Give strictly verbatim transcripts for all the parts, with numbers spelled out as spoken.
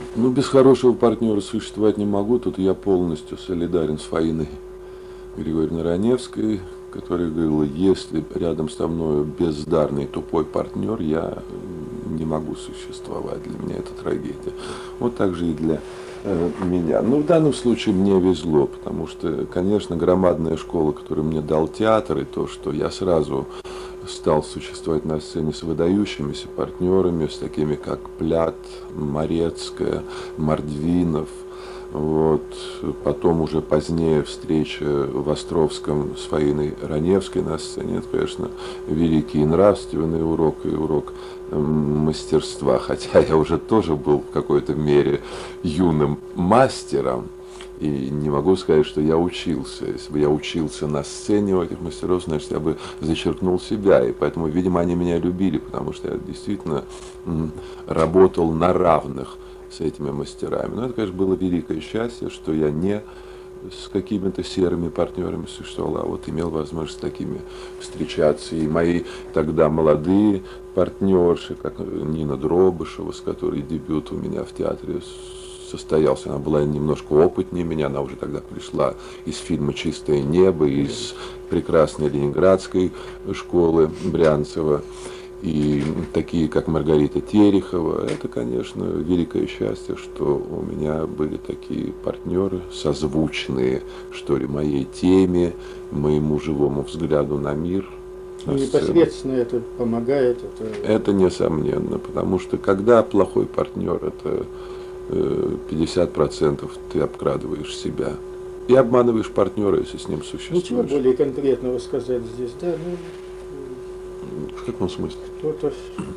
Ну, без хорошего партнера существовать не могу. Тут я полностью солидарен с Фаиной Григорьевной Раневской, которая говорила, если рядом со мной бездарный, тупой партнер, я не могу существовать. Для меня это трагедия. Вот так же и для э, меня. Ну, в данном случае мне везло, потому что, конечно, громадная школа, которую мне дал театр, и то, что я сразу стал существовать на сцене с выдающимися партнерами, с такими как Плят, Морецкая, Мордвинов. Вот. Потом уже позднее встреча в Островском с Фаиной Раневской на сцене. Это, конечно, великий нравственный урок и урок мастерства. Хотя я уже тоже был в какой-то мере юным мастером. И не могу сказать, что я учился. Если бы я учился на сцене у этих мастеров, значит, я бы зачеркнул себя. И поэтому, видимо, они меня любили, потому что я действительно работал на равных с этими мастерами. Но это, конечно, было великое счастье, что я не с какими-то серыми партнерами существовал, а вот имел возможность с такими встречаться. И мои тогда молодые партнерши, как Нина Дробышева, с которой дебют у меня в театре состоялся. Она была немножко опытнее меня, она уже тогда пришла из фильма «Чистое небо», из прекрасной ленинградской школы Брянцева. И такие, как Маргарита Терехова, это, конечно, великое счастье, что у меня были такие партнеры, созвучные, что ли, моей теме, моему живому взгляду на мир. Ну, непосредственно это помогает. Это... это несомненно, потому что когда плохой партнер, это пятьдесят процентов ты обкрадываешь себя. И обманываешь партнера, если с ним существуешь. Ничего более конкретного сказать здесь, да? Ну, в каком смысле? Кто-то,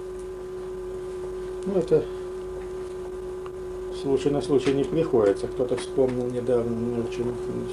ну, это случай на случай не приходится. Кто-то вспомнил недавно, ну, очень...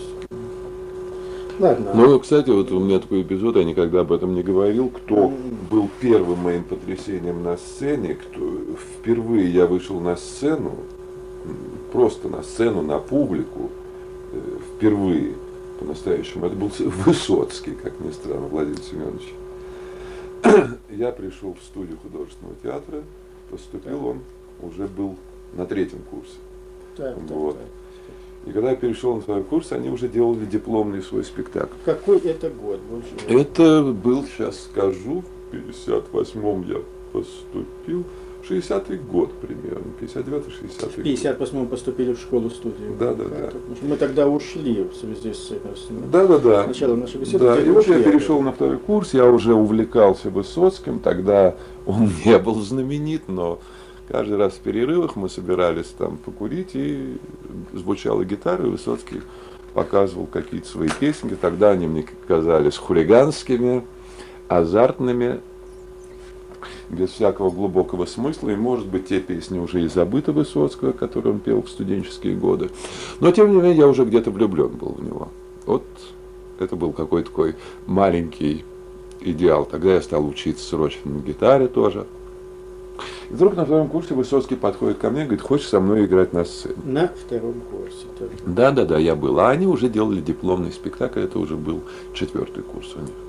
Ладно. Ну, кстати, вот у меня такой эпизод, я никогда об этом не говорил. Кто был первым моим потрясением на сцене, кто впервые я вышел на сцену, просто на сцену, на публику, впервые по-настоящему, это был Высоцкий, как ни странно, Владимир Семенович. Я пришел в студию художественного театра, поступил, он уже был на третьем курсе. Так, вот. так, так. И когда я перешел на второй курс, они уже делали дипломный свой спектакль. Какой это год? Больше? Это был, сейчас скажу, в пятьдесят восьмом я поступил. шестидесятый год примерно, пятьдесят девятый шестидесятый год. В пятьдесят восьмом поступили в школу-студию. Да, да, да. Мы тогда ушли в связи с этим. Да, да, да. Сначала нашей беседы. Да, и вот я перешел на второй курс, я уже увлекался Высоцким, тогда он не был знаменит, но каждый раз в перерывах мы собирались там покурить, и звучала гитара, и Высоцкий показывал какие-то свои песни. Тогда они мне казались хулиганскими, азартными, без всякого глубокого смысла, и, может быть, те песни уже и забыты Высоцкого, которые он пел в студенческие годы. Но, тем не менее, я уже где-то влюблен был в него. Вот это был какой-то такой маленький идеал. Тогда я стал учиться срочно на гитаре тоже. И вдруг на втором курсе Высоцкий подходит ко мне и говорит, хочешь со мной играть на сцене? На втором курсе. Тоже. Да, да, да, я был. А они уже делали дипломный спектакль, это уже был четвертый курс у них.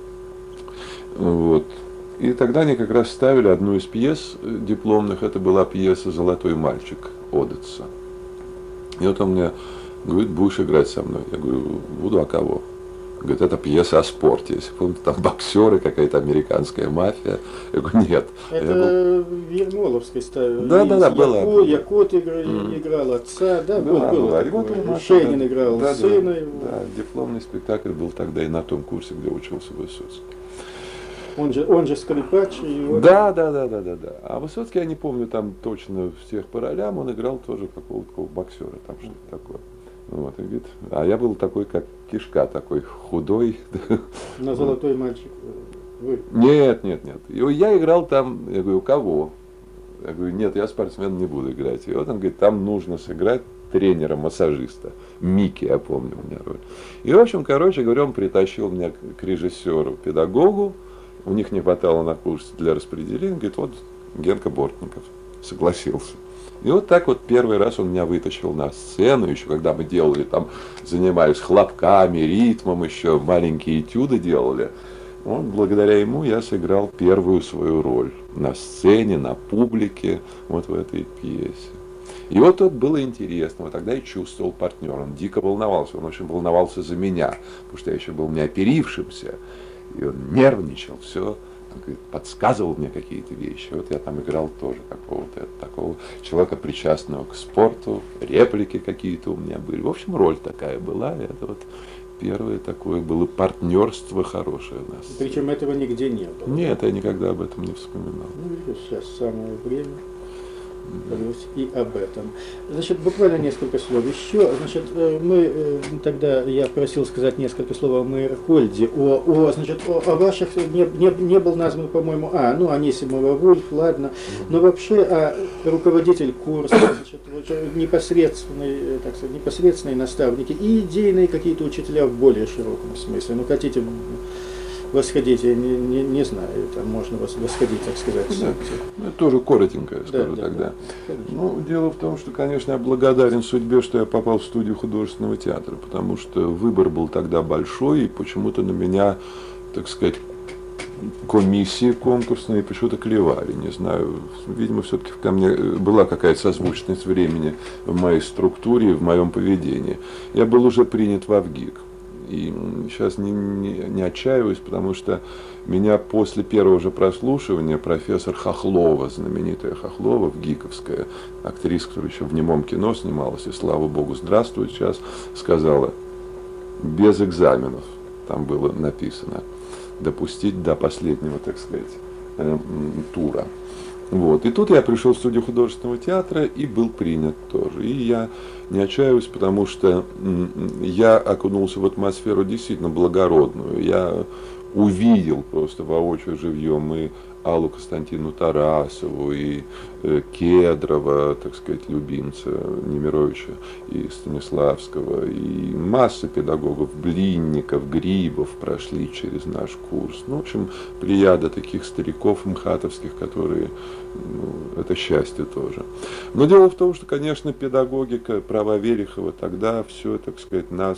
Вот. И тогда они как раз ставили одну из пьес дипломных, это была пьеса «Золотой мальчик» Одесса. И вот он мне говорит, будешь играть со мной? Я говорю, буду, а кого? Говорит, это пьеса о спорте. Если помните, там боксеры, какая-то американская мафия. Я говорю, нет. Это в Ермоловской ставили. Да, да, да, была. Яко, Якот играл, mm. играл отца, да, был, была, был была. такое. Вот Шейнин играл да, сына. Да, да, дипломный спектакль был тогда и на том курсе, где учился Высоцкий. Он же, он же скрипач. Его... Да, да, да, да, да, да. А Высоцкий, я не помню там точно всех по ролям, он играл тоже какого-то такого боксера, там что-то такое. Вот, и говорит, а я был такой, как кишка, такой худой. На «Золотой мальчик» вы? Нет, нет, нет. И я играл там, я говорю, у кого? Я говорю, нет, я спортсмен не буду играть. И вот он говорит, там нужно сыграть тренера-массажиста. Микки, я помню, у меня роль. И, в общем, короче говоря, он притащил меня к режиссеру, педагогу. У них не хватало на курсе для распределения. Говорит, вот Генка Бортников согласился. И вот так вот первый раз он меня вытащил на сцену, еще когда мы делали там, занимались хлопками, ритмом, еще маленькие этюды делали. Вот, благодаря ему я сыграл первую свою роль на сцене, на публике, вот в этой пьесе. И вот тут было интересно, вот тогда я чувствовал партнера, он дико волновался, он очень волновался за меня, потому что я еще был не оперившимся, и он нервничал, все, он говорит, подсказывал мне какие-то вещи. Вот я там играл тоже какого-то такого человека, причастного к спорту, реплики какие-то у меня были. В общем, роль такая была, и это вот первое такое было партнерство хорошее у нас. Причем этого нигде не было. Нет, я никогда об этом не вспоминал. Ну, видишь, сейчас самое время говорить и об этом. Значит, буквально несколько слов еще. Значит, мы тогда, я просил сказать несколько слов о Мейерхольде, о, о, значит, о, о ваших, не, не, не был назван, по-моему, а, ну, Анисимова Вульф, ладно, но вообще а, руководитель курса, значит, непосредственные, так сказать, непосредственные наставники и идейные какие-то учителя в более широком смысле. Ну, хотите восходить, я не, не, не знаю, там можно восходить, так сказать. Да, ну, тоже коротенько я скажу да, тогда. Да, ну, дело в том, что, конечно, я благодарен судьбе, что я попал в студию художественного театра, потому что выбор был тогда большой, и почему-то на меня, так сказать, комиссии конкурсные почему-то клевали, не знаю, видимо, все-таки ко мне была какая-то созвучность времени в моей структуре, в моем поведении. Я был уже принят в ВГИК. И сейчас не, не, не отчаиваюсь, потому что меня после первого же прослушивания профессор Хохлова, знаменитая Хохлова, ВГИКовская, актриса, которая еще в немом кино снималась, и слава богу, здравствует сейчас, сказала, без экзаменов, там было написано, допустить до последнего, так сказать, э, тура. Вот. И тут я пришел в студию художественного театра и был принят тоже. И я не отчаиваюсь, потому что я окунулся в атмосферу действительно благородную. Я увидел просто воочию живьем и Аллу Константину Тарасову, и э, Кедрова, так сказать, любимца Немировича, и Станиславского, и масса педагогов, Блинников, Грибов прошли через наш курс. Ну, в общем, плеяда таких стариков мхатовских, которые, ну, это счастье тоже. Но дело в том, что, конечно, педагогика права Верехова тогда все, так сказать, нас,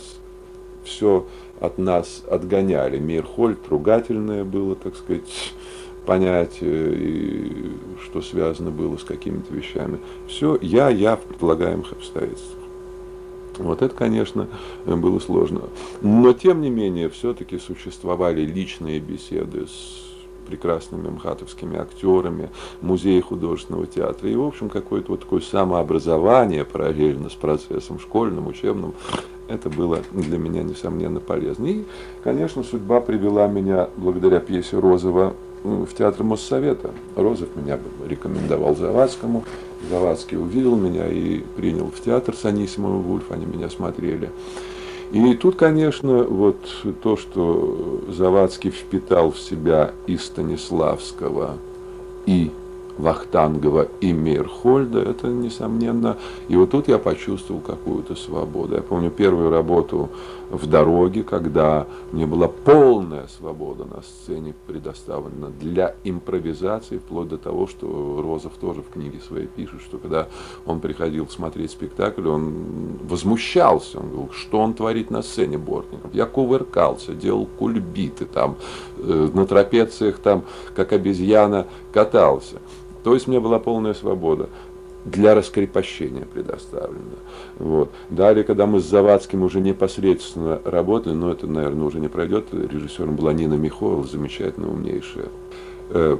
все от нас отгоняли. Мейерхольд, ругательное было, так сказать, понятие, и что связано было с какими-то вещами. Все я, я в предполагаемых обстоятельствах. Вот это, конечно, было сложно. Но, тем не менее, все-таки существовали личные беседы с прекрасными мхатовскими актерами, музеи художественного театра. И, в общем, какое-то вот такое самообразование параллельно с процессом школьным, учебным, это было для меня, несомненно, полезно. И, конечно, судьба привела меня, благодаря пьесе Розова, в театр Моссовета. Розов меня рекомендовал Завадскому. Завадский увидел меня и принял в театр с Анисимовым Вульф, они меня смотрели. И тут, конечно, вот то, что Завадский впитал в себя и Станиславского, и Вахтангова, и Мейерхольда, это несомненно. И вот тут я почувствовал какую-то свободу. Я помню первую работу в «Дороге», когда мне была полная свобода на сцене предоставлена для импровизации, вплоть до того, что Розов тоже в книге своей пишет, что когда он приходил смотреть спектакль, он возмущался, он говорил, что он творит на сцене, Бортников. Я кувыркался, делал кульбиты, там, э, на трапециях, там, как обезьяна, катался. То есть мне была полная свобода для раскрепощения предоставлена. Вот. Далее, когда мы с Завадским уже непосредственно работали, но это, наверное, уже не пройдет, режиссером была Нина Михоева, замечательная, умнейшая э,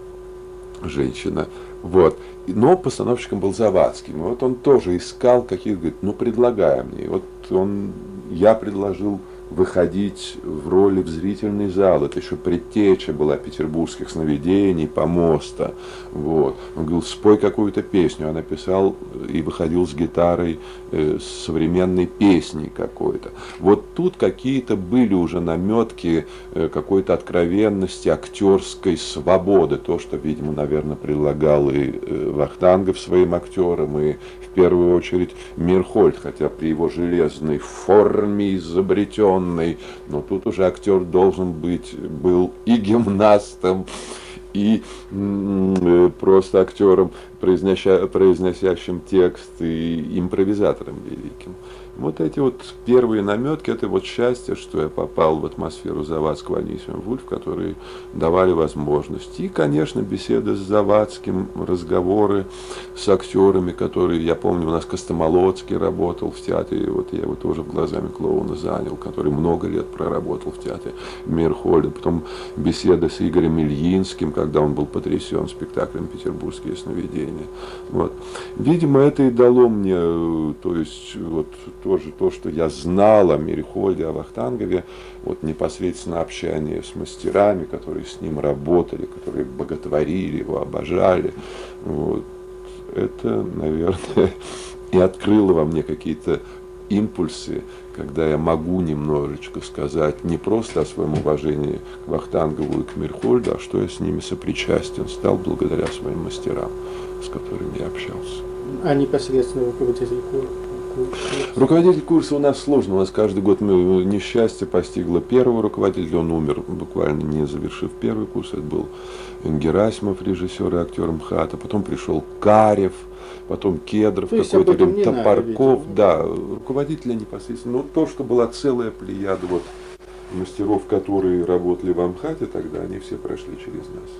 женщина. Вот. Но постановщиком был Завадский. И вот он тоже искал каких-то, говорит, ну предлагай мне. И вот он, я предложил выходить в роли в зрительный зал. Это еще предтеча была петербургских сновидений, помоста. Вот. Он говорил, спой какую-то песню. Я написал и выходил с гитарой э, с современной песней какой-то. Вот тут какие-то были уже наметки э, какой-то откровенности, актерской свободы. То, что, видимо, наверное, предлагал и э, Вахтангов своим актерам, и в первую очередь Мейерхольд, хотя при его железной форме изобретенной, но тут уже актер должен быть, был и гимнастом, и м, просто актером, произнося, произносящим текст, и импровизатором великим. Вот эти вот первые наметки, это вот счастье, что я попал в атмосферу Завадского Анисима Вульф, которые давали возможность. И, конечно, беседы с Завадским, разговоры с актерами, которые, я помню, у нас Костомолоцкий работал в театре, вот я его тоже в «Глазами клоуна» занял, который много лет проработал в театре Мейерхольда. Потом беседы с Игорем Ильинским, когда он был потрясен спектаклем «Петербургские сновидения». Вот. Видимо, это и дало мне, то есть, вот, тоже то, что я знал о Мейерхольде, о Вахтангове, вот непосредственно общение с мастерами, которые с ним работали, которые боготворили его, обожали. Вот. Это, наверное, и открыло во мне какие-то импульсы, когда я могу немножечко сказать не просто о своем уважении к Вахтангову и к Мейерхольду, а что я с ними сопричастен стал благодаря своим мастерам, с которыми я общался. А непосредственно руководитель курса? Руководитель курса у нас сложно. У нас каждый год несчастье постигло первого руководителя. Он умер, буквально не завершив первый курс. Это был Герасимов, режиссер и актер МХАТа. Потом пришел Карев, потом Кедров, какое-то время Топорков. Да, руководителя непосредственно. Ну, то, что была целая плеяда вот мастеров, которые работали в МХАТе тогда, они все прошли через нас.